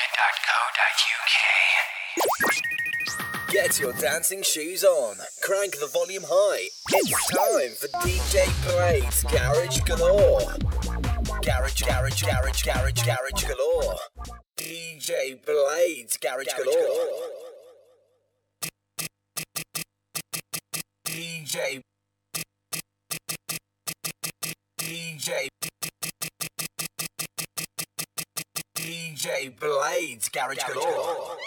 Get your dancing shoes on, crank the volume high. It's time for DJ Blade's Garage Galore. Garage Galore. DJ Blade's Garage Galore. DJ Blade's Garage Galore.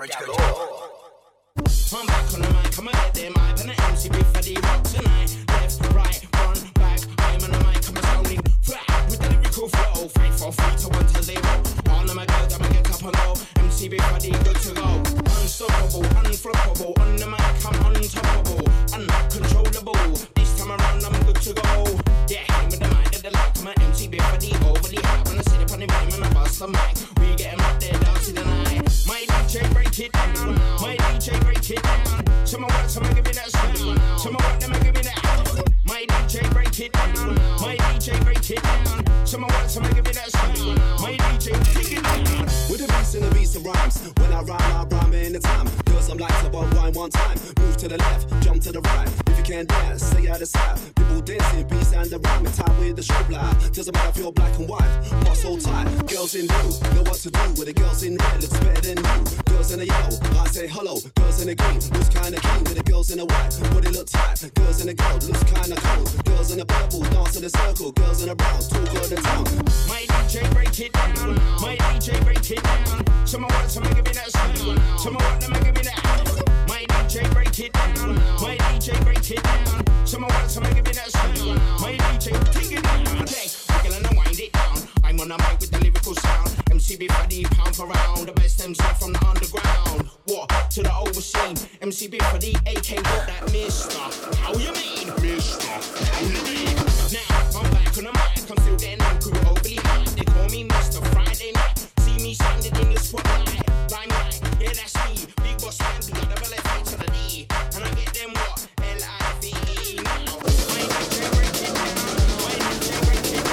Garage Galore. I'm back on the mic, I'ma get them hype and the MC big for the rock tonight. Left, right, front, back, I'm on the mic, I'm sounding flat with the lyrical flow. 5, 4, 3 to 1 to 0. All of my girls, I'ma get up and low. MC big for the good to go. Unstoppable, unfloppable, on the mic, I'm untoppable, uncontrollable. This time around, I'm good to go. Yeah, hang with the mic, the light, I'm an MC big for the overly hype. When I sit up on the rhythm and I bust the mic, we get 'em up there dancing tonight. My DJ break it down, my DJ break it down. Some of what, some give me that sound. Some of what, them give me that. My DJ break it down, my DJ break it down. Some of what, some give me that sound. My DJ take it down. With a beast and a beast of rhymes. When I rhyme in the time. Girls, I'm like to wine one time. Move to the left, jump to the right. If you can't dance, stay out of sight. People dancing, beats and the rhyme. Time with the show blind. Doesn't matter if you're black and white. Muscle tight. Girls in blue, know what to do. With the girls in red, looks better than you. Girls in the yellow, I say hello. Girls in the green, looks kinda clean. With the girls in the white, body look tight. Girls in the gold, looks kinda cold. Girls in the purple, dance in the circle. Girls in the brown, talk all the town. My DJ break it down, my DJ break it down. Some of what, some give me that sound. Some of what, them give me that. My DJ break it down, my DJ break it down. Some of what, some give me that sound. My DJ take it down. Okay, wiggle and wind it down. I'm on a mic with the lyrical sound. MCB for the pound for round. The best MC from the underground. What to the overseen? MCB for the AK, what that mister? How you mean, mister? How you mean? Now I'm back on the mic. I'm still there now, crew overly high. They call me Mr. Friday Night. See me standing in the spotlight. Limelight, yeah that's me. Big boss man, be the double F to the D. And I get them what? L-I-V-E now. My DJ break it down. My DJ break it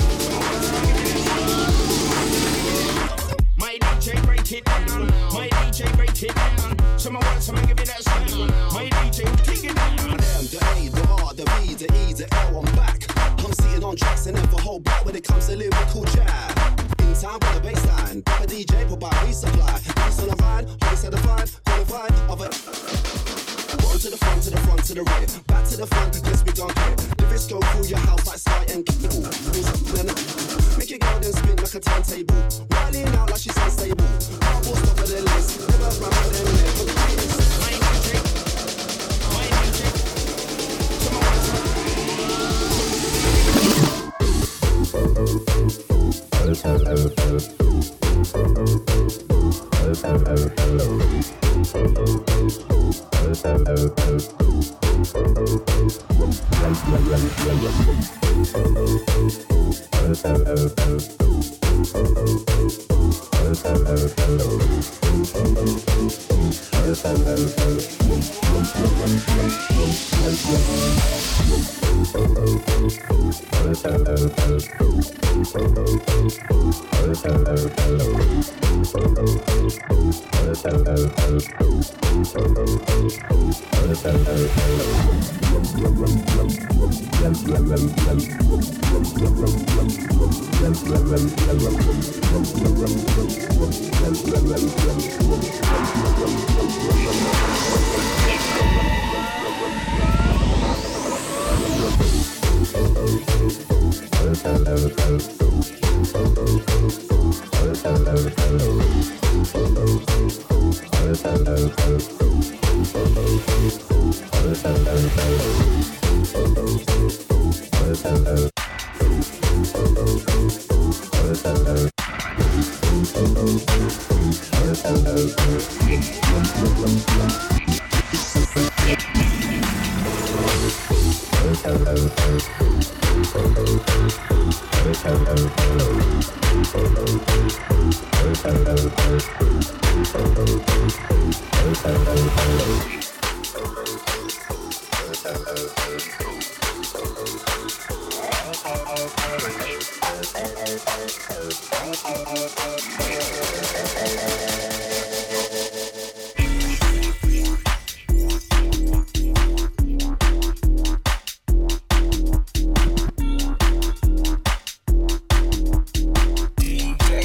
down. My DJ break it down. My DJ break it down. Some want, some give me that sound. My DJ take it down. The A, the R, the B, the E, the L, I'm back. I'm sitting on tracks and never hold back when it comes to lyrical jab. In time with the bassline, a DJ provide resupply. It's on a ride, always certified, qualified of it. One to the front, to the front, to the rear. Back to the front, yes we don't care. Lyrics go through your house like Sly and Kickle. Make your girl then spin like a turntable. Riding out like she's unstable. Almost top of the list, never run with them never greatest. My DJ, my DJ.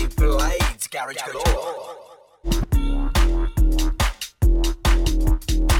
Garage Galore.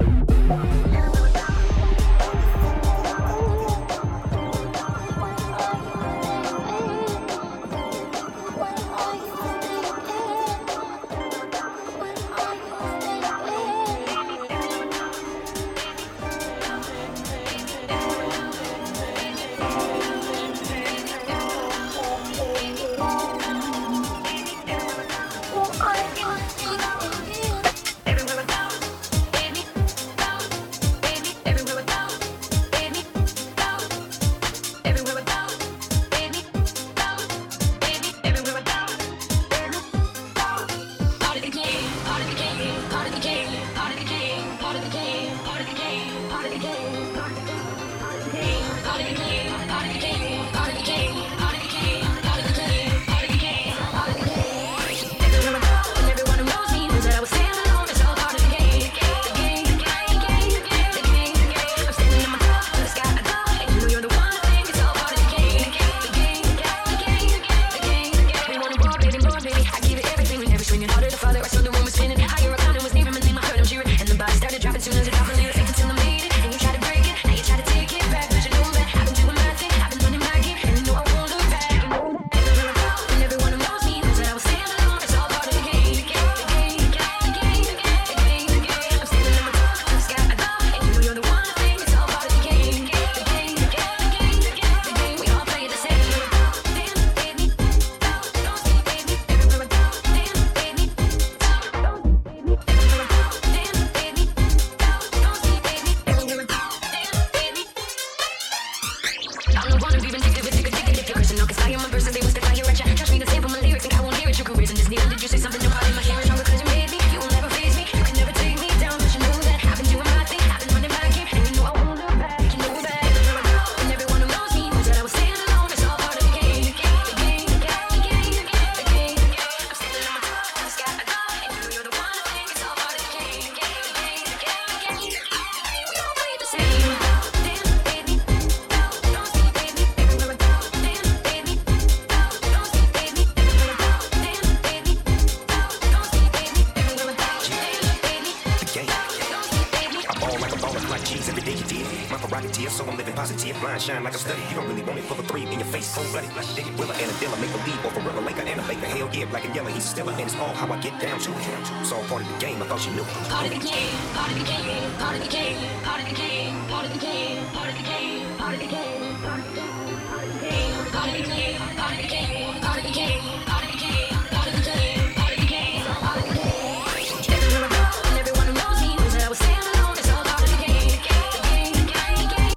Shine like a study, you don't really want it for the three in your face, cold blooded. Like Dick Willa and a dealer, make a leap or forever like an Baker. Hell yeah, black and yellow, he's still and it's all how I get down to it. It's all part of the game, I thought you knew. Part of the game, part of the game, part of the game, part of the game, part of the game, part of the game, part of the game, part of the game, part of the game, part of the game, part of the game, part of the game, part of the game, part of the game, part of the game, part of the game. Everywhere I go and everyone who knows me knows that I was stand alone. It's all part of the game, the game, the game, the game.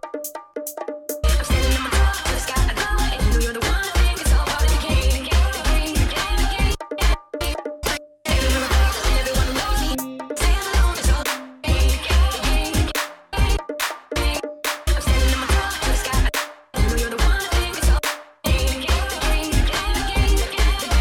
I'm standing on my top to the sky I go, and you know you're the one I think. It's all part of the game, the game, the game, the game. Everywhere I go and everyone who knows me stand alone. It's all part of the game, the game, the game. I'm standing on my top to the sky I go, and you know you're the one I think. It's all part of the game, the game, the game, the game, the game, the game.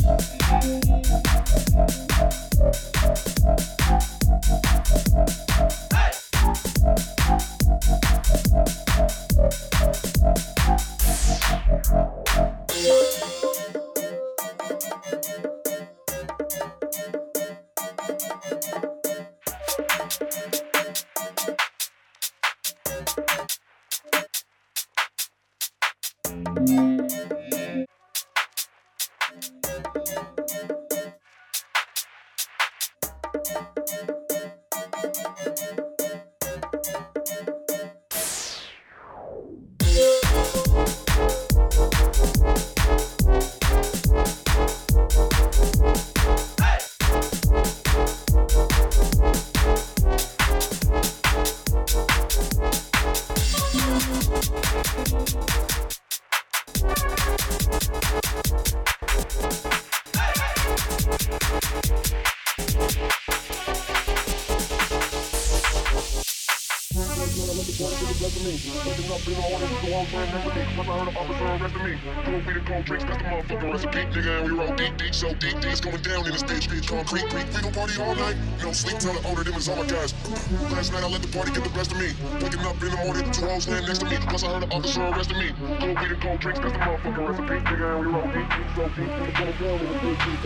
Concrete, we gon' party all night. No sleep till the older them is all my guys. Last night I let the party get the best of me. Waking up in the morning, two hoes laying next to me. Plus I heard the officer arresting me. Cold weed and cold drinks, that's the motherfucking recipe. Nigga, and we roll deep, so deep, we going down in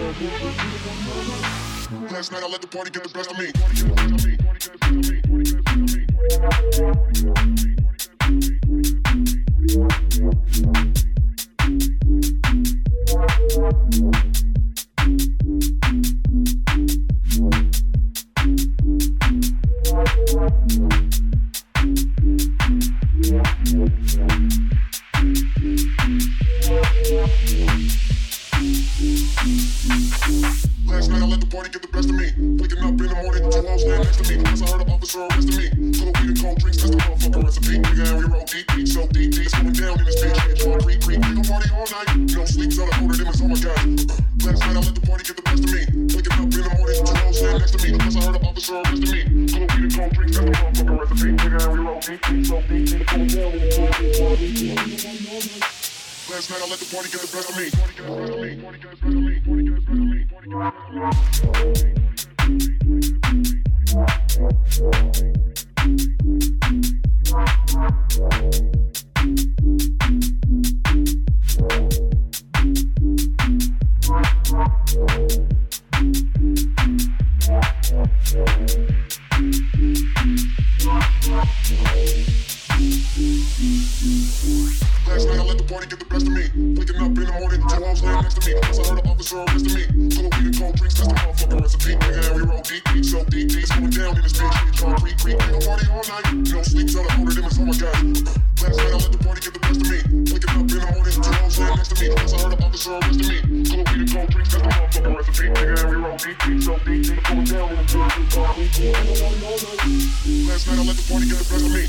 the last night I let the party get the best of me. Last night I let the party get the best of me. Waking up in the morning, two hoes laying next to me. Plus I heard the officer arresting me. Cold weed and cold drinks, that's the motherfucking recipe. Nigga, and we roll deep, so deep, it's going down in this bitch. Concrete, we gon' party all night. No sleep till the older them is all my guys. Last night I let the party get the best of me. Waking up in the morning, two hoes laying next to me. Plus I heard the officer arresting me. Cold weed and cold drinks, that's the motherfucking recipe. Nigga, and we roll deep, so deep, it's going down in this bitch. Last night I let the party get the best of me. Last night I let the party get the best of me. Waking up in the morning, two hoes laying next to me. Plus I heard the officer arresting me. Cold weed and cold drinks, that's the motherfucking recipe. Nigga, and we roll deep, so deep, it's going down in this bitch. Concrete, we gon' party all night. No sleep till the older them is all my guys. Last night I let the party get the best of me. Waking up in the morning, two hoes laying next to me. Plus I heard the officer arresting me. Cold weed and cold drinks, that's the motherfucking recipe. Nigga, and we roll deep, so deep, it's going down in this bitch. Last night I let the party get the best of me.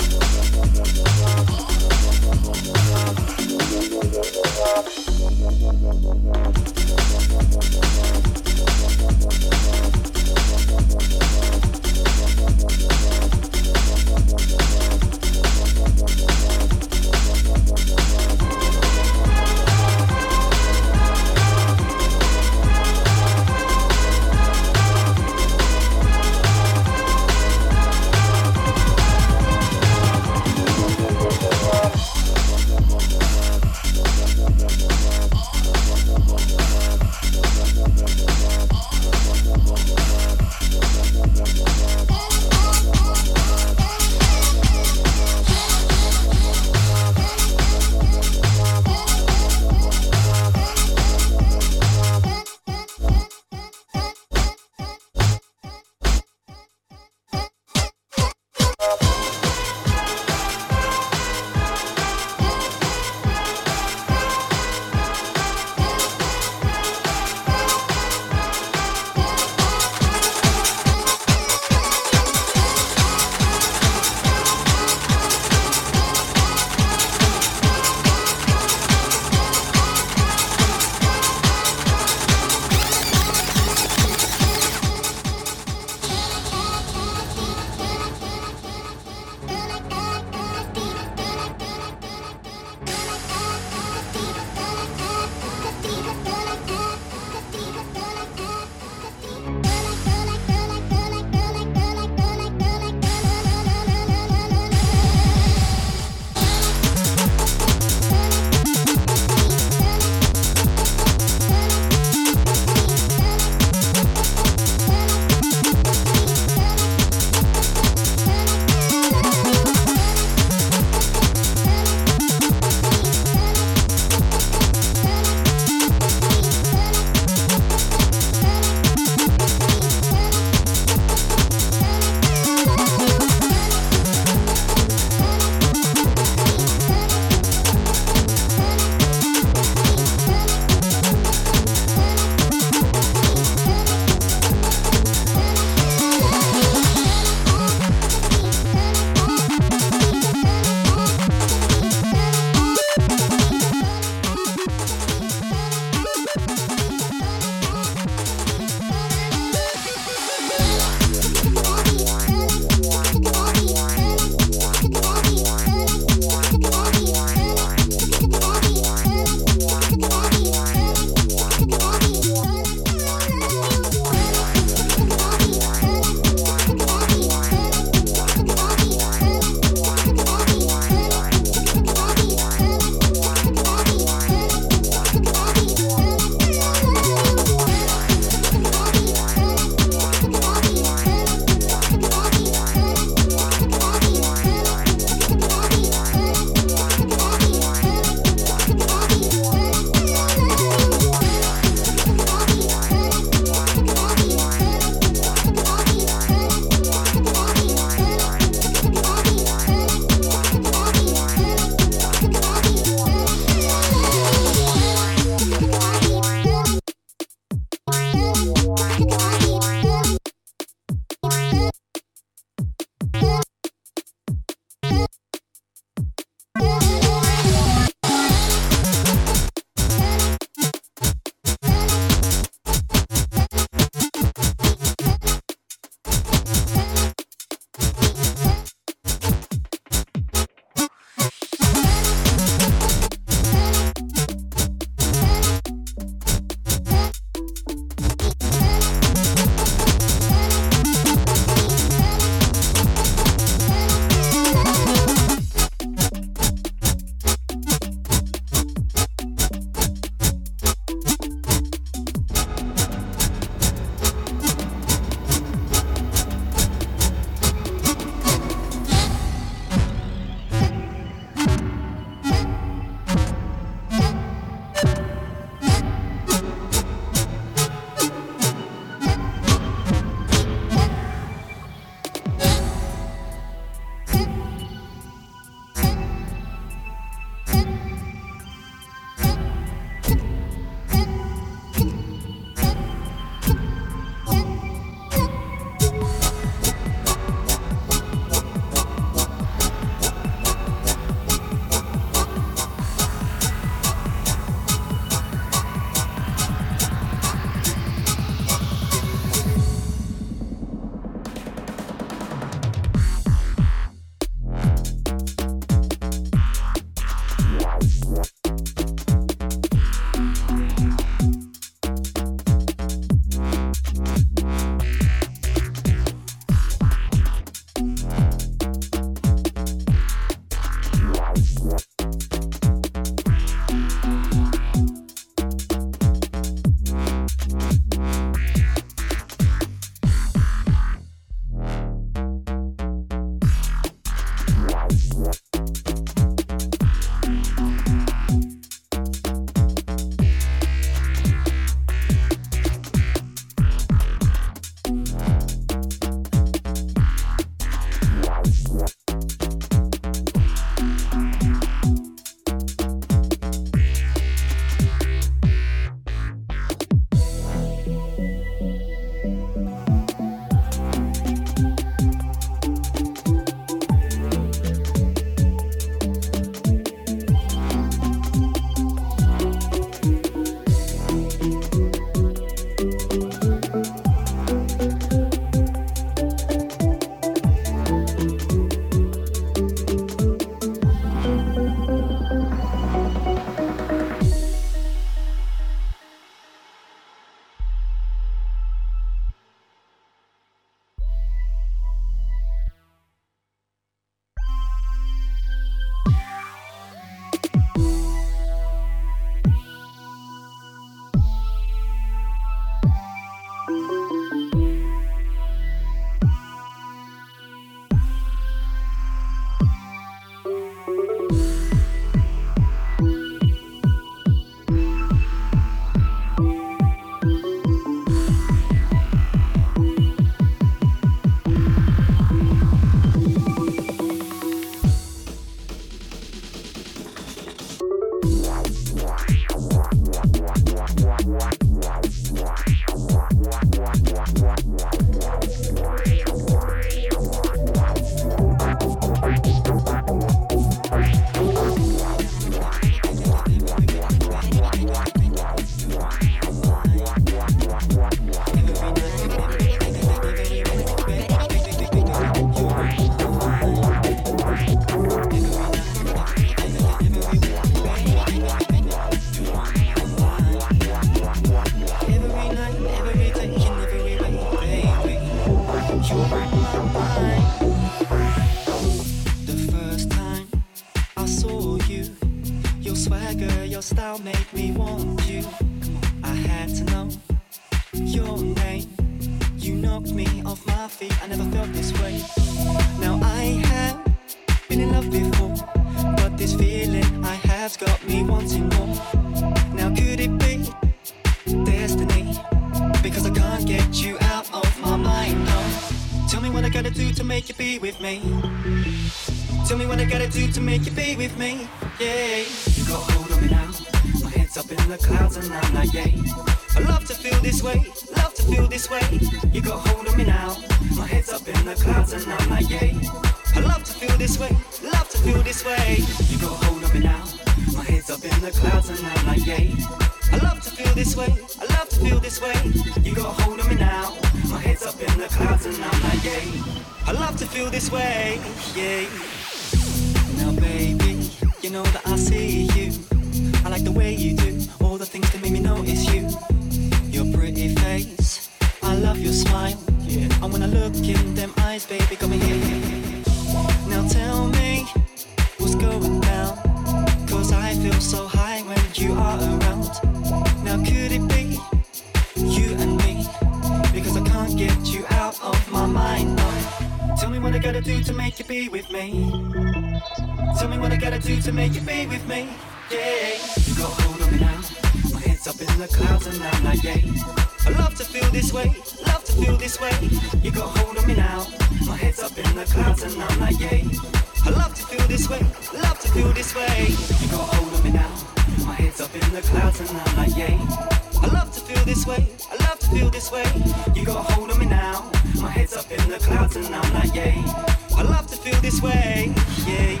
girl, your style made me want you. I had to know your name. You knocked me off my feet, I never felt this way. Now I have been in love before, but this feeling I have's got me wanting more. Now could it be destiny? Because I can't get you out of my mind, no. Tell me what I gotta do to make you be with me. Tell me what I gotta do to make you be with me, yeah. You got hold of me now, my head's up in the clouds and I'm like, yeah. I love to feel this way, love to feel this way. You got hold of me now, my head's up in the clouds and I'm like, yeah. I love to feel this way, love to feel this way. You got hold of me now, my head's up in the clouds and I'm like, yeah. I love to feel this way, I love to feel this way. You got hold of me now, my head's up in the clouds and I'm like, yeah. I love to feel this way, yeah. Now baby, you know that I see you. I like the way you do all the things that make me notice you. Your pretty face, I love your smile, yeah. And when I look in them eyes, baby, got me here. Now tell me what's going down, cause I feel so high when you are around. Now could it be you and me? Because I can't get you out of my mind, no. Tell me what I gotta do to make you be with me. Tell me what I gotta do to make you be with me, yeah. You got hold of me now, my head's up in the clouds and I'm like, yeah. I love to feel this way, love to feel this way. You got hold of me now, my head's up in the clouds and I'm like, yeah. I love to feel this way, love to feel this way. You got hold of me now, my head's up in the clouds and I'm like, yeah. I love to feel this way, I love to feel this way. You got hold of me now, my head's up in the clouds and I'm like, yeah. I love to feel this way, yeah.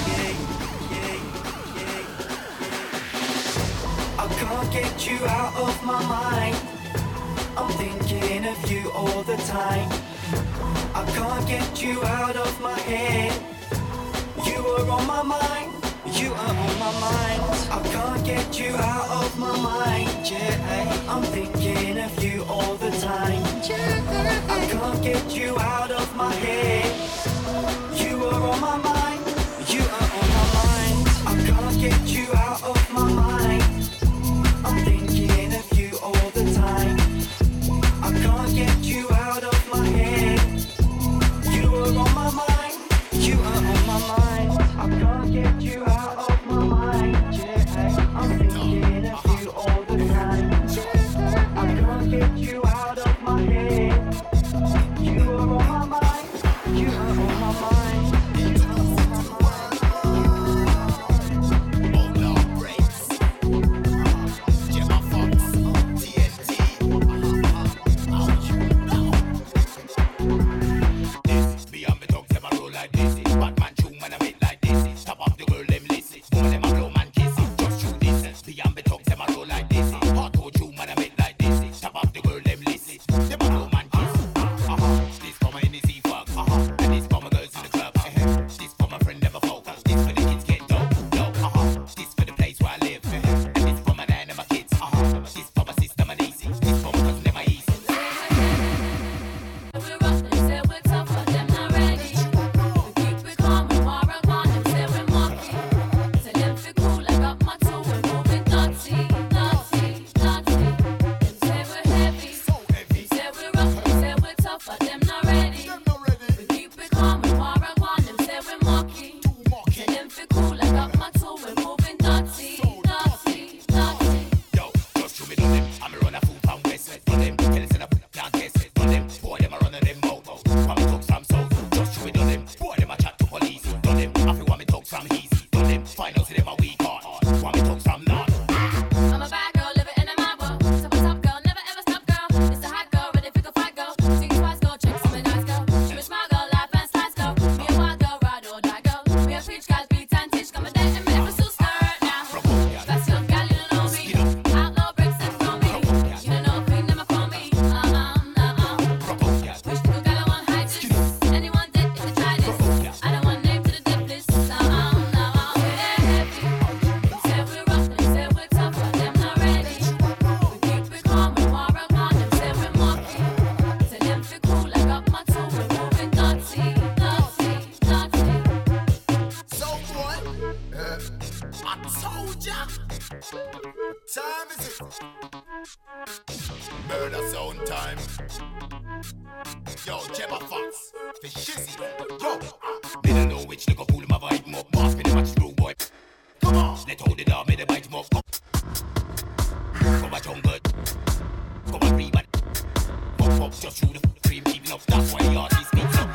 I can't get you out of my mind. I'm thinking of you all the time. I can't get you out of my head. You are on my mind, you are on my mind. I can't get you out of my mind, yeah. I'm thinking of you all the time. I can't get you out of my head. You are on my mind, you are on my mind. I can't get you out of my mind. I'm thinking of you all the time. I can't get you out of my head. You are on my mind, you are on my mind. I can't get you out of my mind, yeah. I'm thinking of you all the time. I can't get you out of my head. You are on my mind, you are on my mind. Oh no. Time is it? Murder zone time. Yo, Jebba Fox, for shizzy. Yo, me don't know which nigga fool my vibe him up. Boss me the match through, boy. Come on, let hold it up, me the bite him up. Come on, jungle. Come on, Reeman. Pop, just shoot the cream, keeping up. That's why y'all these beats up.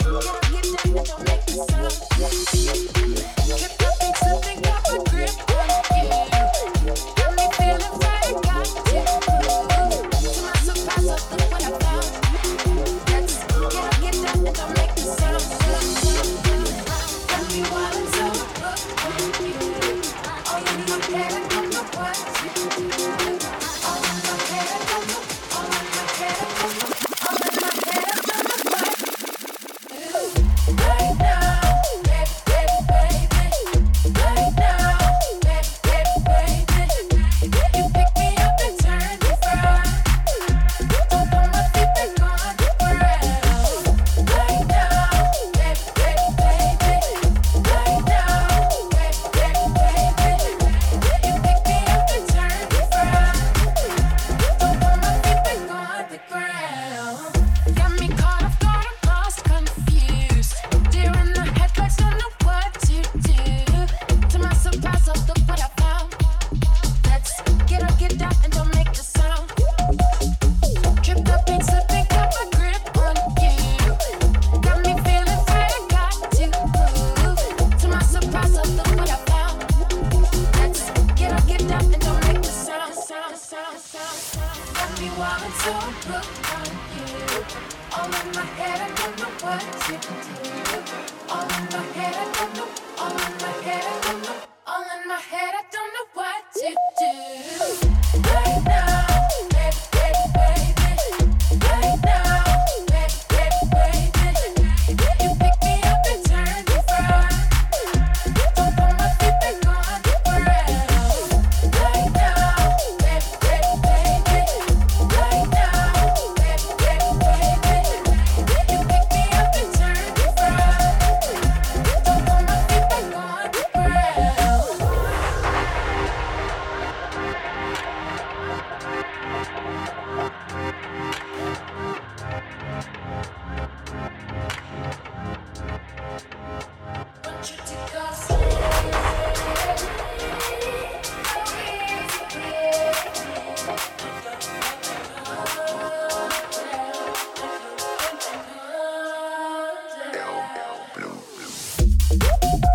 Blue.